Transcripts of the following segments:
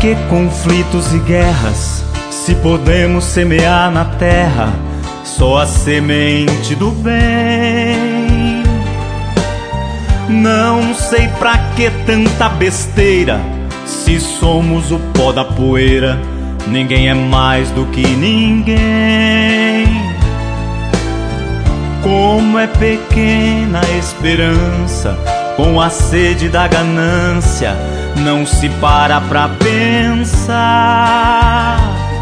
que conflitos e guerras, se podemos semear na terra só a semente do bem? Não sei pra que tanta besteira, se somos o pó da poeira, ninguém é mais do que ninguém. Como é pequena a esperança, com a sede da ganância, não se para pra pensar.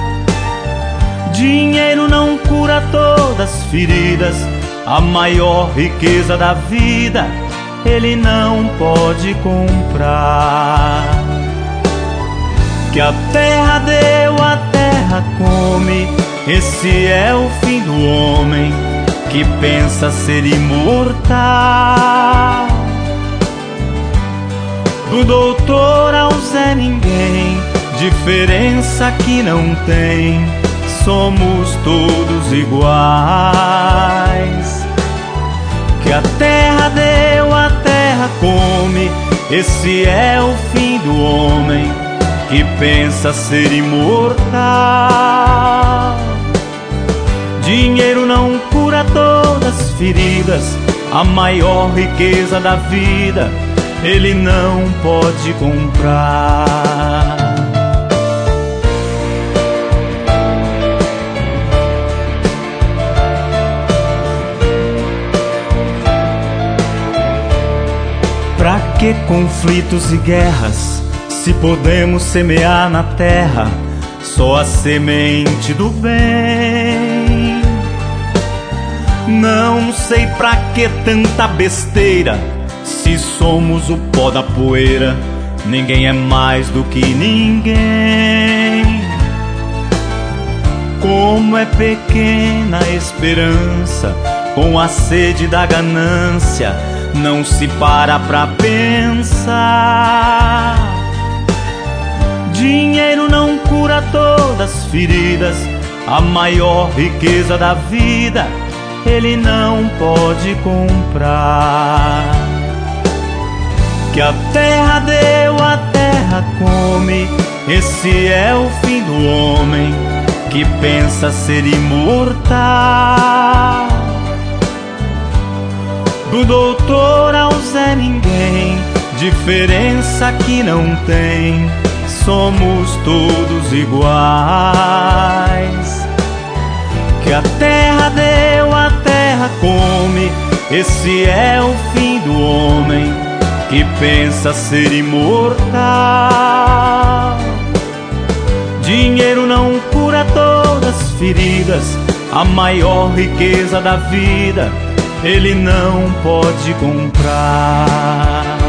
Dinheiro não cura todas as feridas, a maior riqueza da vida ele não pode comprar. Que a terra deu, a terra come, esse é o fim do homem que pensa ser imortal. Do doutor ao Zé Ninguém, diferença que não tem, somos todos iguais. Que a terra deu, a terra come, esse é o fim do homem que pensa ser imortal. Dinheiro não cura todas as feridas, a maior riqueza da vida ele não pode comprar. Pra que conflitos e guerras, se podemos semear na terra só a semente do bem? Não sei pra que tanta besteira, se somos o pó da poeira, ninguém é mais do que ninguém. Como é pequena a esperança, com a sede da ganância, não se para pra pensar. Dinheiro não cura todas as feridas, a maior riqueza da vida ele não pode comprar. Que a terra deu, a terra come, esse é o fim do homem que pensa ser imortal. Do doutor ao Zé Ninguém, diferença que não tem, somos todos iguais. Que a terra deu, a terra come, esse é o fim do homem que pensa ser imortal. Dinheiro não cura todas as feridas, a maior riqueza da vida ele não pode comprar.